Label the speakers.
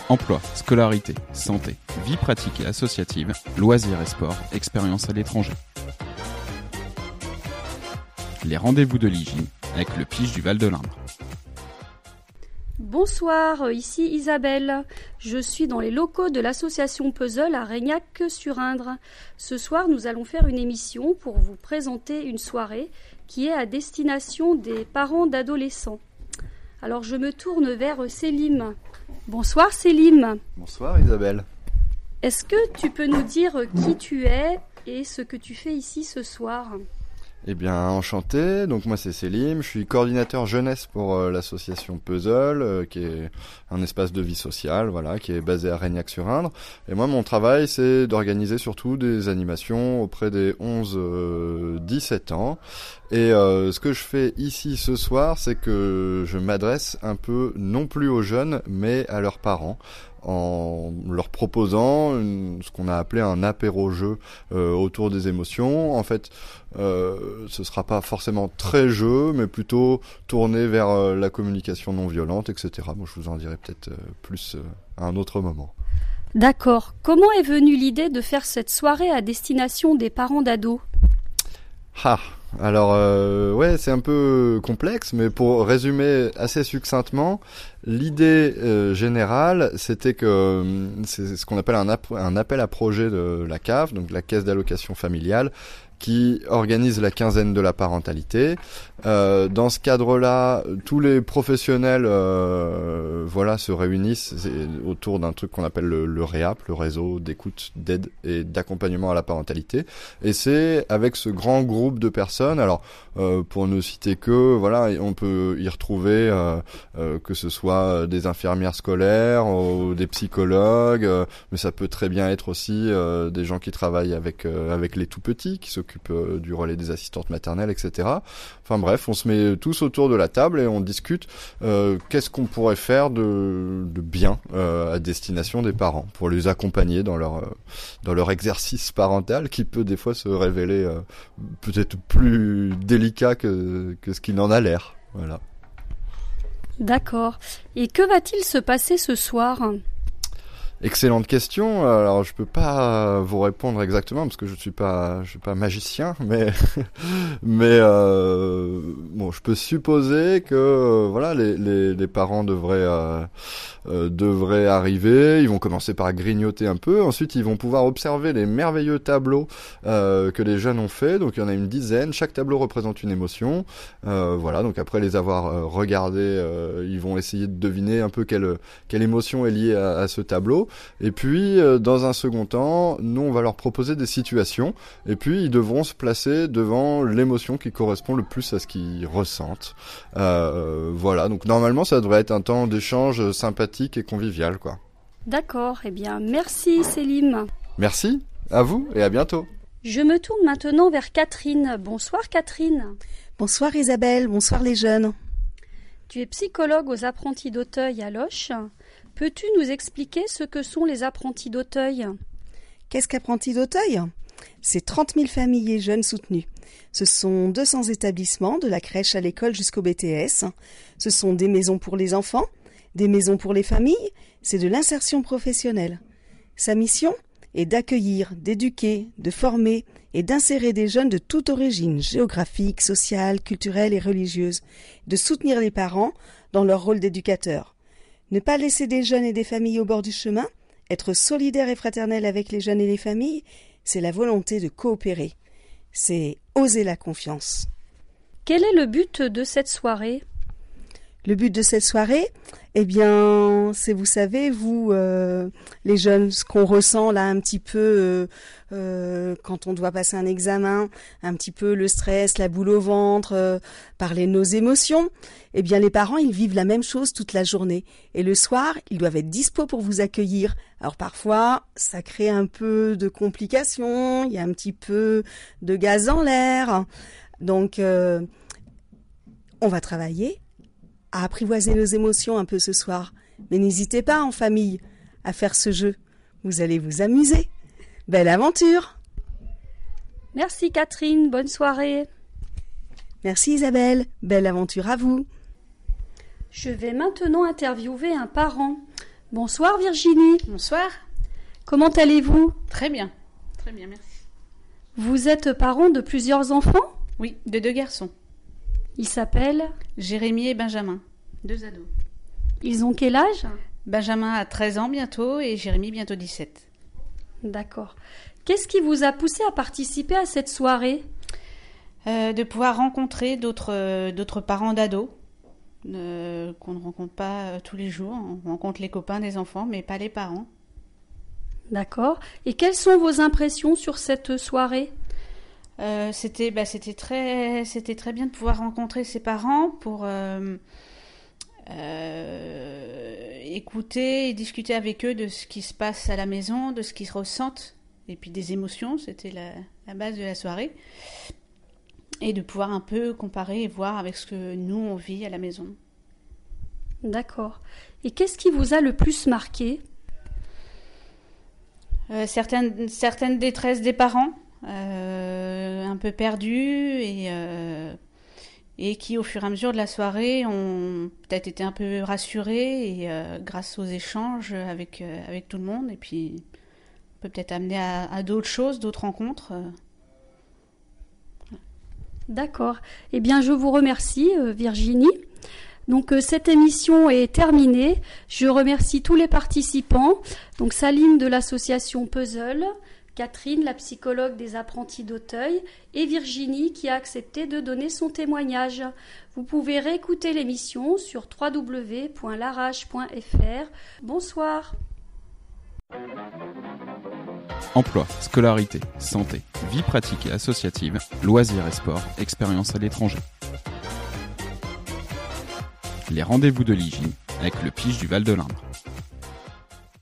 Speaker 1: Emploi, scolarité, santé, vie pratique et associative, loisirs et sport, expérience à l'étranger. Les rendez-vous de l'IGI avec le Pige du Val de l'Indre.
Speaker 2: Bonsoir, ici Isabelle. Je suis dans les locaux de l'association Puzzle à Reignac-sur-Indre. Ce soir, nous allons faire une émission pour vous présenter une soirée qui est à destination des parents d'adolescents. Alors je me tourne vers Selim. Bonsoir Selim.
Speaker 3: Bonsoir Isabelle.
Speaker 2: Est-ce que tu peux nous dire qui tu es et ce que tu fais ici ce soir ?
Speaker 3: Eh bien, enchanté. Donc moi c'est Selim, je suis coordinateur jeunesse pour l'association Puzzle, qui est un espace de vie sociale, voilà, qui est basé à Reignac-sur-Indre. Et moi mon travail c'est d'organiser surtout des animations auprès des 11-17 ans. Et ce que je fais ici ce soir, c'est que je m'adresse un peu non plus aux jeunes, mais à leurs parents, en leur proposant ce qu'on a appelé un apéro-jeu autour des émotions. En fait, ce sera pas forcément très jeu, mais plutôt tourné vers la communication non violente, etc. Bon, je vous en dirai peut-être plus à un autre moment.
Speaker 2: D'accord. Comment est venue l'idée de faire cette soirée à destination des parents d'ados ?
Speaker 3: Alors ouais, c'est un peu complexe, mais pour résumer assez succinctement, l'idée générale, c'était que c'est ce qu'on appelle un appel à projet de la CAF, donc la Caisse d'allocation familiale, qui organise la quinzaine de la parentalité. Dans ce cadre-là, tous les professionnels se réunissent autour d'un truc qu'on appelle le REAP, le réseau d'écoute, d'aide et d'accompagnement à la parentalité. Et c'est avec ce grand groupe de personnes, alors pour ne citer que, voilà, on peut y retrouver que ce soit des infirmières scolaires ou des psychologues, mais ça peut très bien être aussi des gens qui travaillent avec les tout-petits, qui s'occupent du relais des assistantes maternelles, etc. Enfin bref, on se met tous autour de la table et on discute qu'est-ce qu'on pourrait faire de bien à destination des parents pour les accompagner dans leur exercice parental qui peut des fois se révéler peut-être plus délicat que ce qu'il en a l'air. Voilà.
Speaker 2: D'accord. Et que va-t-il se passer ce soir ?
Speaker 3: Excellente question. Alors je peux pas vous répondre exactement parce que je suis pas magicien, mais bon, je peux supposer que voilà, les parents devraient arriver. Ils vont commencer par grignoter un peu. Ensuite, ils vont pouvoir observer les merveilleux tableaux que les jeunes ont fait. Donc il y en a une dizaine. Chaque tableau représente une émotion. Voilà. Donc après les avoir regardés, ils vont essayer de deviner un peu quelle émotion est liée à ce tableau. Et puis, dans un second temps, nous, on va leur proposer des situations. Et puis, ils devront se placer devant l'émotion qui correspond le plus à ce qu'ils ressentent. Voilà. Donc, normalement, ça devrait être un temps d'échange sympathique et convivial, quoi.
Speaker 2: D'accord. Eh bien, merci, Selim.
Speaker 3: Merci. À vous et à bientôt.
Speaker 2: Je me tourne maintenant vers Catherine. Bonsoir, Catherine.
Speaker 4: Bonsoir, Isabelle. Bonsoir, les jeunes.
Speaker 2: Tu es psychologue aux apprentis d'Auteuil à Loches. Peux-tu nous expliquer ce que sont les apprentis d'Auteuil ?
Speaker 4: Qu'est-ce qu'apprentis d'Auteuil ? C'est 30 000 familles et jeunes soutenus. Ce sont 200 établissements, de la crèche à l'école jusqu'au BTS. Ce sont des maisons pour les enfants, des maisons pour les familles. C'est de l'insertion professionnelle. Sa mission est d'accueillir, d'éduquer, de former et d'insérer des jeunes de toute origine, géographique, sociale, culturelle et religieuse, de soutenir les parents dans leur rôle d'éducateurs. Ne pas laisser des jeunes et des familles au bord du chemin, être solidaire et fraternel avec les jeunes et les familles, c'est la volonté de coopérer. C'est oser la confiance.
Speaker 2: Quel est le but de cette soirée ?
Speaker 4: Le but de cette soirée, eh bien, c'est, vous savez, vous, les jeunes, ce qu'on ressent là un petit peu quand on doit passer un examen, un petit peu le stress, la boule au ventre, parler de nos émotions. Eh bien, les parents, ils vivent la même chose toute la journée. Et le soir, ils doivent être dispo pour vous accueillir. Alors parfois, ça crée un peu de complications, il y a un petit peu de gaz en l'air. Donc, on va travailler à apprivoiser nos émotions un peu ce soir. Mais n'hésitez pas en famille à faire ce jeu. Vous allez vous amuser. Belle aventure!
Speaker 2: Merci Catherine, bonne soirée.
Speaker 4: Merci Isabelle, belle aventure à vous.
Speaker 2: Je vais maintenant interviewer un parent. Bonsoir Virginie.
Speaker 5: Bonsoir.
Speaker 2: Comment allez-vous?
Speaker 5: Très bien, merci.
Speaker 2: Vous êtes parent de plusieurs enfants?
Speaker 5: Oui, de 2 garçons.
Speaker 2: Ils s'appellent?
Speaker 5: Jérémy et Benjamin, 2 ados.
Speaker 2: Ils ont quel âge?
Speaker 5: Benjamin a 13 ans bientôt et Jérémy bientôt 17.
Speaker 2: D'accord. Qu'est-ce qui vous a poussé à participer à cette soirée?
Speaker 5: De pouvoir rencontrer d'autres parents d'ados qu'on ne rencontre pas tous les jours. On rencontre les copains des enfants, mais pas les parents.
Speaker 2: D'accord. Et quelles sont vos impressions sur cette soirée?
Speaker 5: C'était très bien de pouvoir rencontrer ses parents pour écouter et discuter avec eux de ce qui se passe à la maison, de ce qu'ils ressentent, et puis des émotions. C'était la base de la soirée. Et de pouvoir un peu comparer et voir avec ce que nous, on vit à la maison.
Speaker 2: D'accord. Et qu'est-ce qui vous a le plus marqué?
Speaker 5: Certaines détresses des parents, un peu perdus et qui, au fur et à mesure de la soirée, ont peut-être été un peu rassurés et grâce aux échanges avec tout le monde. Et puis, on peut peut-être amener à d'autres choses, d'autres rencontres.
Speaker 2: D'accord. Eh bien, je vous remercie, Virginie. Donc, cette émission est terminée. Je remercie tous les participants. Donc, Saline de l'association Puzzle, Catherine, la psychologue des apprentis d'Auteuil, et Virginie qui a accepté de donner son témoignage. Vous pouvez réécouter l'émission sur www.larage.fr. Bonsoir.
Speaker 1: Emploi, scolarité, santé, vie pratique et associative, loisirs et sport, expérience à l'étranger. Les rendez-vous de l'IGIN avec le Pige du Val de l'Indre.